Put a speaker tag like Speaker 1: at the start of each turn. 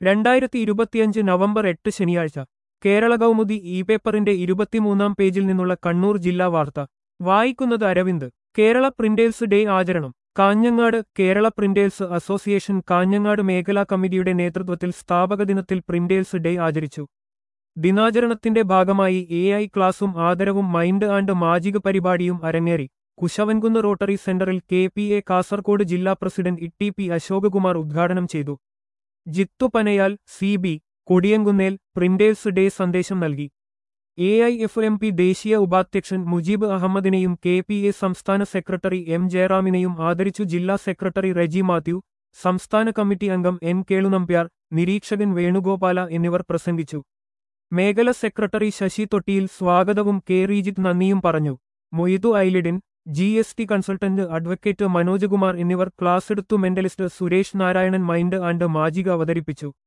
Speaker 1: 2025 November 8 ശനിയാഴ്ച Kerala Kaumudi E പേപ്പറിന്റെ 23-ാം പേജിൽ നിന്നുള്ള കണ്ണൂർ ജില്ലാ വാർത്ത വായിക്കുന്നത് അരവിന്ദ്. കേരള പ്രിന്റേഴ്സ് ഡേ ആചരണം കാഞ്ഞങ്ങാട്. കേരള പ്രിന്റേഴ്സ് അസോസിയേഷൻ കാഞ്ഞങ്ങാട് മേഖലാ കമ്മിറ്റിയുടെ നേതൃത്വത്തിൽ സ്ഥാപക ദിനത്തിൽ പ്രിന്റേഴ്സ് ഡേ ആചരിച്ചു. ദിനാചരണത്തിന്റെ ഭാഗമായി AI ക്ലാസും ആദരവും മൈൻഡ് ആൻഡ് മാജിക് പരിപാടിയും അരങ്ങേറി. കുശവൻകുന്ന് റോട്ടറി സെന്ററിൽ KPA കാസർകോട് ജില്ലാ പ്രസിഡന്റ് ITP അശോകകുമാർ ഉദ്ഘാടനം ചെയ്തു. Jithu Panayal, CB Kodiyankunnel printers day സന്ദേശം നൽകി. AIFMP ദേശീയ ഉപാധ്യക്ഷൻ മുജീബ് അഹമ്മദിനെയും KPA സംസ്ഥാന സെക്രട്ടറി M ജയറാമിനെയും ആദരിച്ചു. ജില്ലാ സെക്രട്ടറി റെജി മാത്യു, സംസ്ഥാന കമ്മിറ്റി അംഗം N കേളുനമ്പ്യാർ, നിരീക്ഷകൻ വേണുഗോപാല എന്നിവർ പ്രസംഗിച്ചു. മേഖല സെക്രട്ടറി ശശി തൊട്ടിയിൽ സ്വാഗതവും K റീജിത്ത് നന്ദിയും പറഞ്ഞു. മൊയ്തു ഐലിഡിൻ, GST consultant advocate Manoj Kumar എന്നിവർ ക്ലാസ്സെടുത്തു. Mentalist Suresh Narayanan mind and magic അവതരിപ്പിച്ചു.